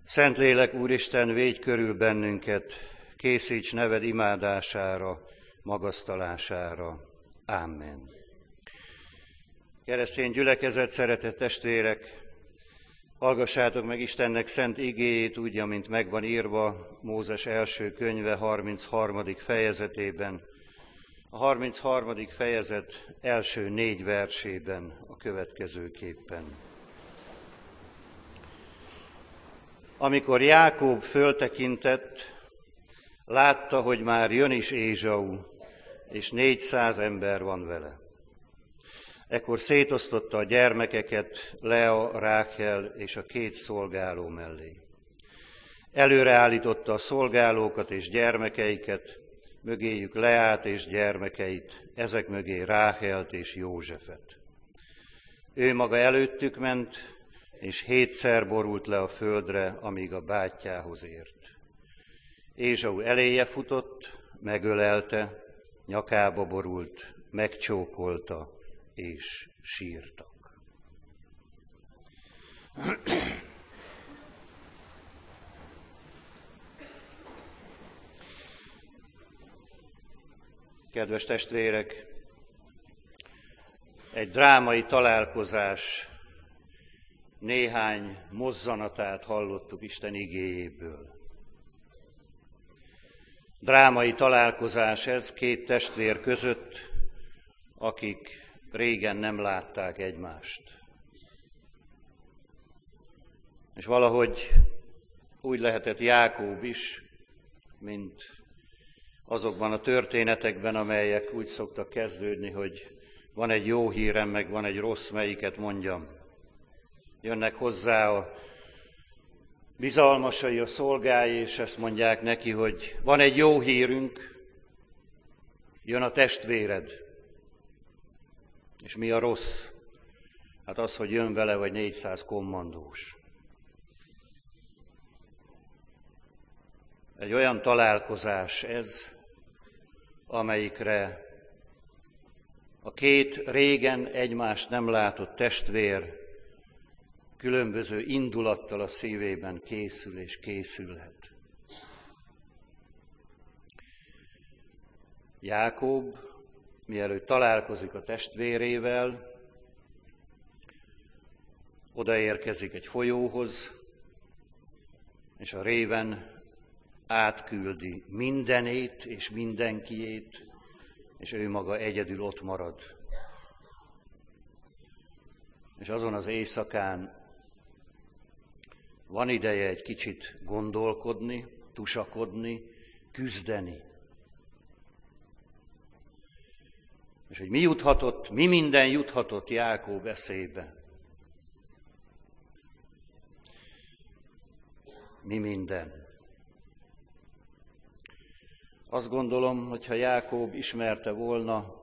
Szentlélek, Úristen, védj körül bennünket, készíts neved imádására, magasztalására. Amen. Keresztény gyülekezet, szeretett testvérek, hallgassátok meg Istennek szent igéjét úgy, amint megvan írva Mózes első könyve 33. fejezetében, a 33. fejezet első 4 versében a következőképpen. Amikor Jákob föltekintett, látta, hogy már jön is Ézsau, és 400 ember van vele. Ekkor szétosztotta a gyermekeket Lea, Rákel és a 2 szolgáló mellé. Előreállította a szolgálókat és gyermekeiket, mögéjük Leát és gyermekeit, ezek mögé Ráhelt és Józsefet. Ő maga előttük ment, és 7-szer borult le a földre, amíg a bátyjához ért. Ézsau eléje futott, megölelte, nyakába borult, megcsókolta, és sírtak. Kedves testvérek, egy drámai találkozás néhány mozzanatát hallottuk Isten igéjéből. Drámai találkozás ez 2 testvér között, akik régen nem látták egymást. És valahogy úgy lehetett Jákob is, mint azokban a történetekben, amelyek úgy szoktak kezdődni, hogy van egy jó hírem, meg van egy rossz, melyiket mondjam. Jönnek hozzá a bizalmasai, a szolgái, és ezt mondják neki, hogy van egy jó hírünk, jön a testvéred. És mi a rossz? Hát az, hogy jön vele vagy 400 kommandós. Egy olyan találkozás ez, amelyikre a 2 régen egymást nem látott testvér különböző indulattal a szívében készül és készülhet. Jákob, mielőtt találkozik a testvérével, odaérkezik egy folyóhoz, és a réven átküldi mindenét és mindenkiét, és ő maga egyedül ott marad. És azon az éjszakán van ideje egy kicsit gondolkodni, tusakodni, küzdeni. És hogy mi minden juthatott Jákob eszébe. Mi minden. Azt gondolom, hogyha Jákob ismerte volna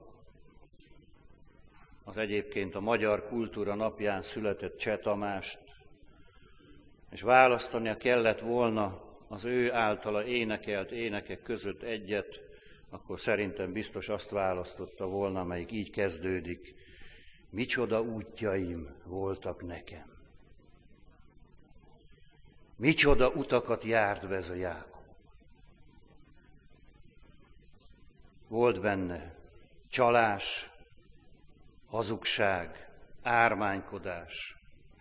az egyébként a Magyar Kultúra Napján született Cseh Tamást, és választania kellett volna az ő általa énekelt énekek között egyet, akkor szerintem biztos azt választotta volna, amelyik így kezdődik. Micsoda útjaim voltak nekem. Micsoda utakat járt be ez a Jákob. Volt benne csalás, hazugság, ármánykodás.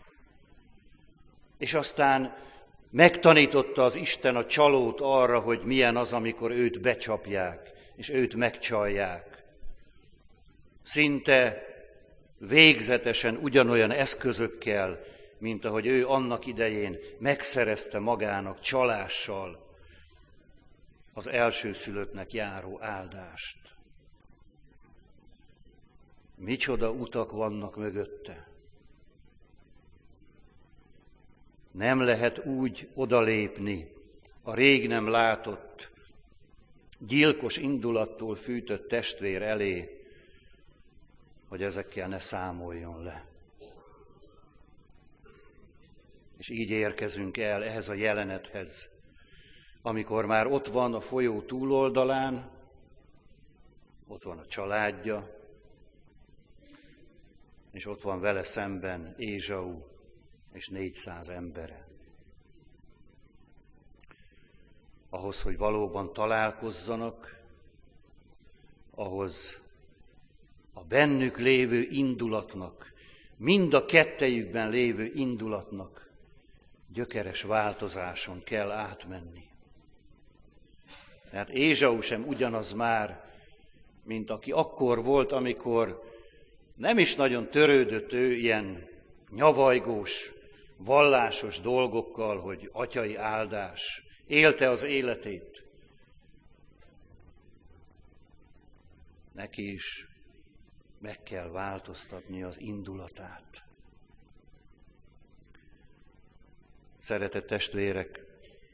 És aztán megtanította az Isten a csalót arra, hogy milyen az, amikor őt becsapják, és őt megcsalják. Szinte végzetesen ugyanolyan eszközökkel, mint ahogy ő annak idején megszerezte magának csalással az elsőszülöttnek járó áldást. Micsoda utak vannak mögötte. Nem lehet úgy odalépni a rég nem látott, gyilkos indulattól fűtött testvér elé, hogy ezekkel ne számoljon le. És így érkezünk el ehhez a jelenethez, amikor már ott van a folyó túloldalán, ott van a családja, és ott van vele szemben Ézsau és 400 embere. ahhoz, hogy valóban találkozzanak, ahhoz a bennük lévő indulatnak, mind a kettejükben lévő indulatnak gyökeres változáson kell átmenni. Mert Ézsau sem ugyanaz már, mint aki akkor volt, amikor nem is nagyon törődött ő ilyen nyavajgós, vallásos dolgokkal, hogy atyai áldás, élte az életét. Neki is meg kell változtatni az indulatát. Szeretett testvérek,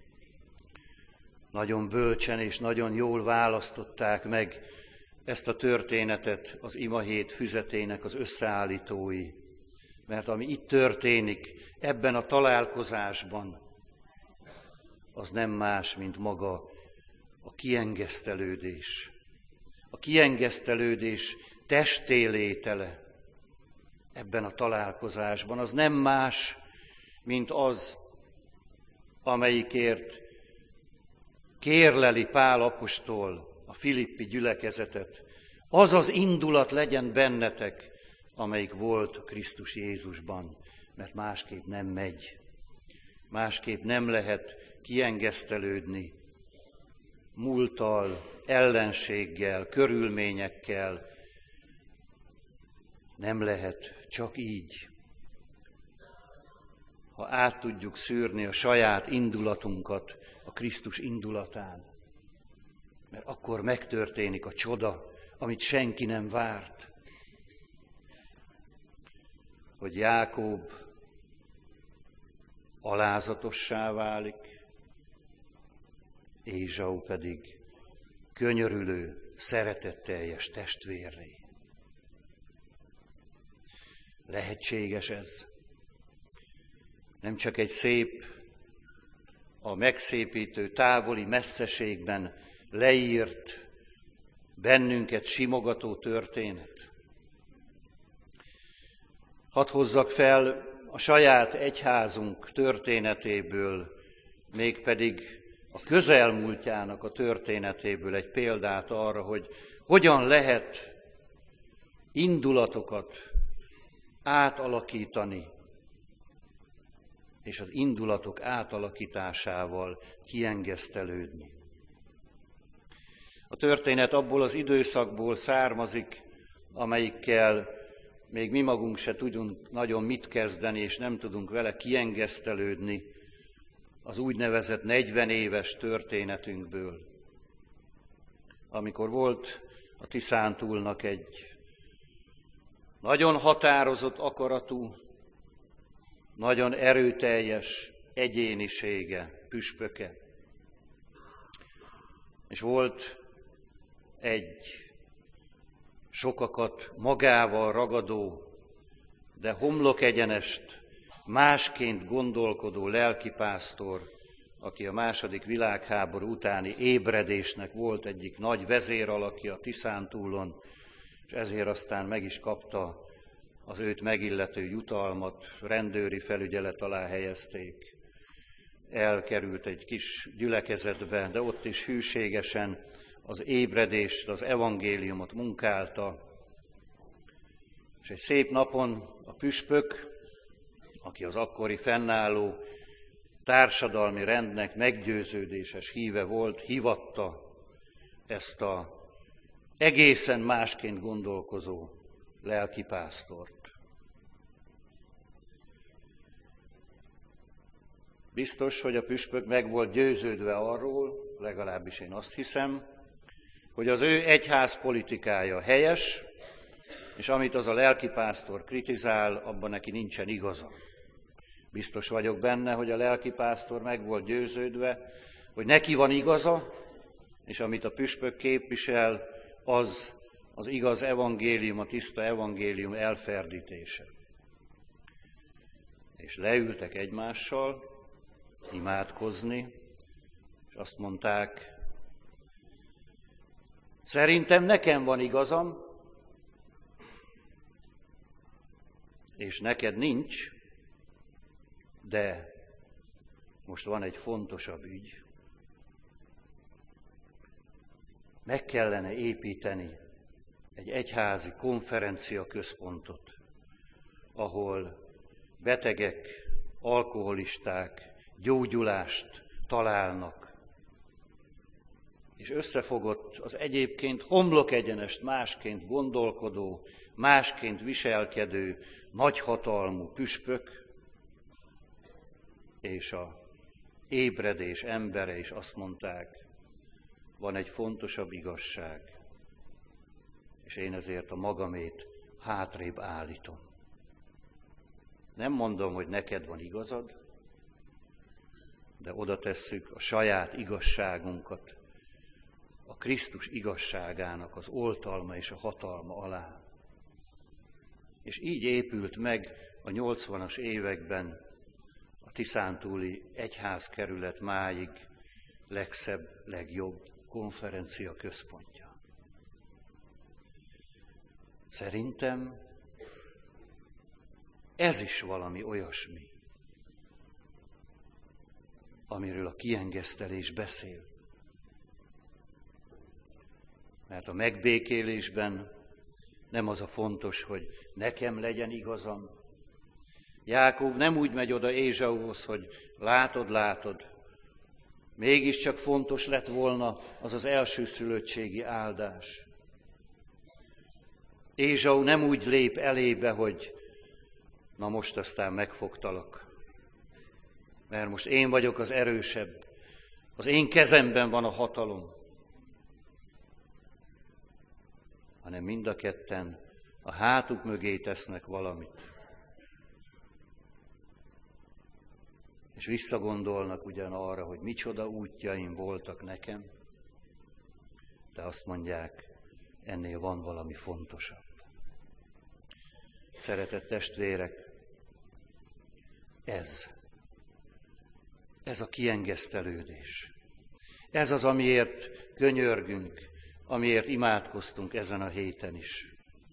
nagyon bölcsen és nagyon jól választották meg ezt a történetet az imahét füzetének az összeállítói, mert ami itt történik, ebben a találkozásban, az nem más, mint maga a kiengesztelődés. A kiengesztelődés testé létele ebben a találkozásban, az nem más, mint az, amelyikért kérleli Pál apostol a filippi gyülekezetet. Az az indulat legyen bennetek, amelyik volt Krisztus Jézusban, mert másképp nem megy. Másképp nem lehet kiengesztelődni múlttal, ellenséggel, körülményekkel. Nem lehet csak így. Ha át tudjuk szűrni a saját indulatunkat a Krisztus indulatán, mert akkor megtörténik a csoda, amit senki nem várt. Hogy Jákob alázatossá válik, Ézsau pedig könyörülő, szeretetteljes testvérré. Lehetséges ez. Nem csak egy szép, a megszépítő távoli messzeségben leírt, bennünket simogató történet. Hadd hozzak fel a saját egyházunk történetéből, mégpedig a közelmúltjának a történetéből egy példát arra, hogy hogyan lehet indulatokat átalakítani, és az indulatok átalakításával kiengesztelődni. A történet abból az időszakból származik, amelyikkel még mi magunk se tudunk nagyon mit kezdeni, és nem tudunk vele kiengesztelődni, az úgynevezett 40 éves történetünkből. Amikor volt a Tiszántúlnak egy nagyon határozott akaratú, nagyon erőteljes egyénisége, püspöke. És volt egy sokakat magával ragadó, de homlokegyenest, másként gondolkodó lelkipásztor, aki a II. Világháború utáni ébredésnek volt egyik nagy vezéralakja a Tiszántúlon, és ezért aztán meg is kapta az őt megillető jutalmat, rendőri felügyelet alá helyezték. Elkerült egy kis gyülekezetbe, de ott is hűségesen az ébredést, az evangéliumot munkálta. És egy szép napon a püspök, aki az akkori fennálló társadalmi rendnek meggyőződéses híve volt, hívatta ezt a egészen másként gondolkozó lelkipásztort. Biztos, hogy a püspök meg volt győződve arról, legalábbis én azt hiszem, hogy az ő egyházpolitikája helyes, és amit az a lelkipásztor kritizál, abban neki nincsen igaza. Biztos vagyok benne, hogy a lelkipásztor meg volt győződve, hogy neki van igaza, és amit a püspök képvisel, az az igaz evangélium, a tiszta evangélium elferdítése. És leültek egymással imádkozni, és azt mondták, szerintem nekem van igazam, és neked nincs, de most van egy fontosabb ügy. meg kellene építeni egy egyházi konferenciaközpontot, ahol betegek, alkoholisták gyógyulást találnak, és összefogott az egyébként homlokegyenest másként gondolkodó, másként viselkedő, nagyhatalmú püspök, és a ébredés embere is azt mondták, van egy fontosabb igazság, és én ezért a magamét hátrébb állítom. Nem mondom, hogy neked van igazad, de oda tesszük a saját igazságunkat a Krisztus igazságának az oltalma és a hatalma alá. És így épült meg a 80-as években a tiszántúli egyházkerület máig legszebb, legjobb konferencia központja. Szerintem ez is valami olyasmi, amiről a kiengesztelés beszél. Mert a megbékélésben nem az a fontos, hogy nekem legyen igazam. Jákob nem úgy megy oda Ézsauhoz, hogy látod, mégiscsak fontos lett volna az az elsőszülöttségi áldás. Ézsau nem úgy lép elébe, hogy na most aztán megfogtalak, mert most én vagyok az erősebb, az én kezemben van a hatalom, hanem mind a ketten a hátuk mögé tesznek valamit. És visszagondolnak ugyan arra, hogy micsoda útjaim voltak nekem, de azt mondják, ennél van valami fontosabb. Szeretett testvérek, ez a kiengesztelődés. Ez az, amiért könyörgünk, amiért imádkoztunk ezen a héten is.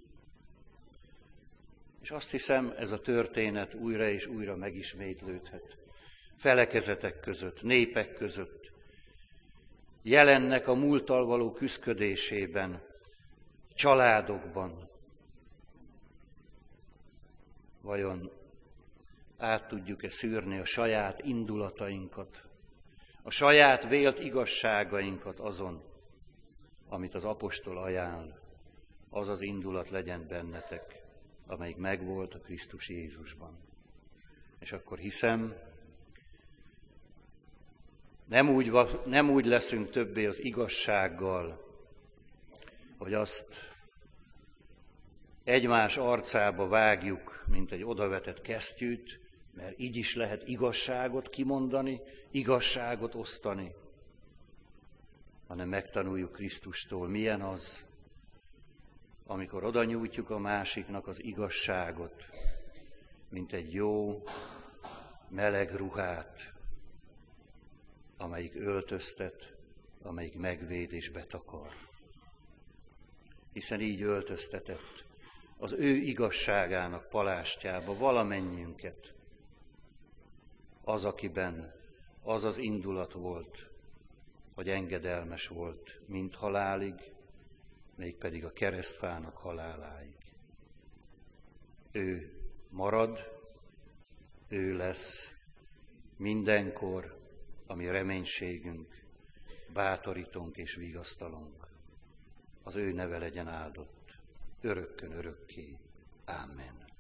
És azt hiszem, ez a történet újra és újra megismétlődhet. Felekezetek között, népek között, jelennek a múlttal való küszködésében, családokban. Vajon át tudjuk-e szűrni a saját indulatainkat, a saját vélt igazságainkat azon, amit az apostol ajánl, az az indulat legyen bennetek, amelyik megvolt a Krisztus Jézusban. És akkor hiszem, nem úgy leszünk többé az igazsággal, hogy azt egymás arcába vágjuk, mint egy odavetett kesztyűt, mert így is lehet igazságot kimondani, igazságot osztani, hanem megtanuljuk Krisztustól, milyen az, amikor oda nyújtjuk a másiknak az igazságot, mint egy jó, meleg ruhát, amelyik öltöztet, amelyik megvéd és betakar. Hiszen így öltöztetett az ő igazságának palástjába valamennyiünket, az, akiben az az indulat volt, hogy engedelmes volt mind halálig, mégpedig a keresztfának haláláig. Ő marad, ő lesz mindenkor a mi reménységünk, bátorítónk és vigasztalónk. Az ő neve legyen áldott, örökkön örökké. Amen.